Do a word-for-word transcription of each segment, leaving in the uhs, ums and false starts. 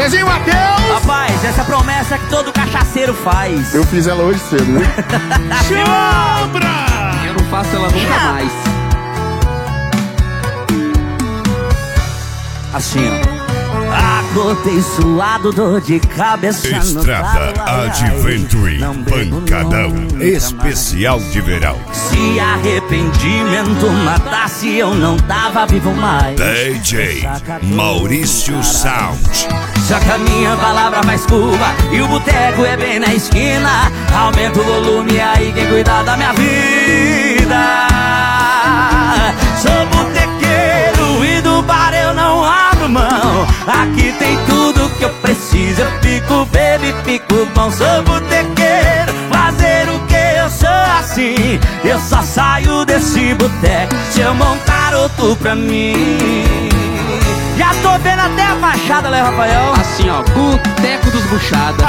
Zezinho Matheus! Rapaz, essa promessa que todo cachaceiro faz. Eu fiz ela hoje cedo, viu? Chobra! Eu não faço ela nunca mais. Assim, ó. Acordei suado, dor de cabeça. Estrada Adventure, pancadão especial de verão. Se arrependimento matasse, eu não tava vivo mais. D J Maurício Sound. Só que a minha palavra faz curva e o boteco é bem na esquina. Aumenta o volume aí, quem cuidar da minha vida. Sou botequeiro e do bar eu não abro mão. Aqui tem tudo que eu preciso, eu fico bebo, fico bom. Sou botequeiro, fazer o que eu sou assim. Eu só saio desse boteco se eu montar outro pra mim. Já tô vendo até a fachada, né, Rafael? Assim, ó, boteco dos buchada.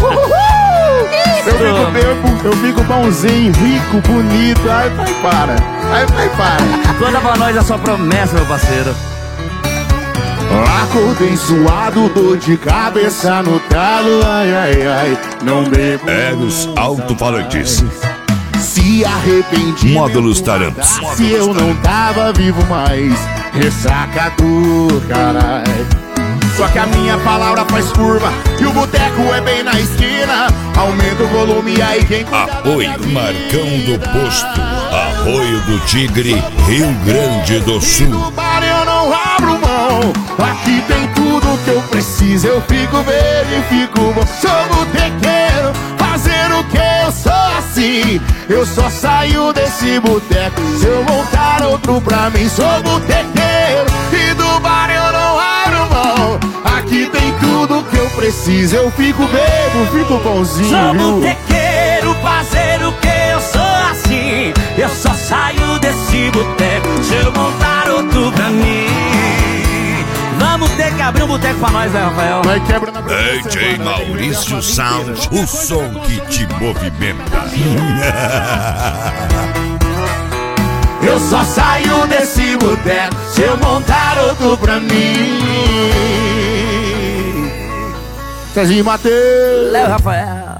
Eu fico bebo, eu fico bonzinho, rico, bonito. Ai, pai, para. Ai, pai, para. Conta pra nós a sua promessa, meu parceiro. Acordei suado, dor de cabeça no talo. Ai, ai, ai, não bebo. É nos alto-falantes. Se arrependi, Módulos Tarantos. se eu não tava vivo mais. Ressaca do caralho. Só que a minha palavra faz curva e o boteco é bem na esquina. Aumenta o volume aí, quem cuida da Apoio minha vida. Marcão do Posto, Arroio do Tigre, Rio Grande do Do Sul. bar eu não abro mão. Aqui tem tudo que eu preciso. Eu fico verde e fico bom. Sou botequeiro, fazer o que eu sou assim. Eu só saio desse boteco se eu montar outro pra mim. Sou botequeiro e do bar eu não abro mão. Aqui tem tudo que eu preciso. Eu fico bebo, fico bonzinho, Sou viu? botequeiro, fazer o que eu sou assim. Eu só saio desse boteco se eu montar outro pra mim. Vamos ter que abrir um boteco pra nós, né, Rafael? Vai quebra na D J Maurício Sound, o som que te movimenta. Eu só saio desse boteco se eu montar outro pra mim. Zezinho Matheus. Léo Rafael.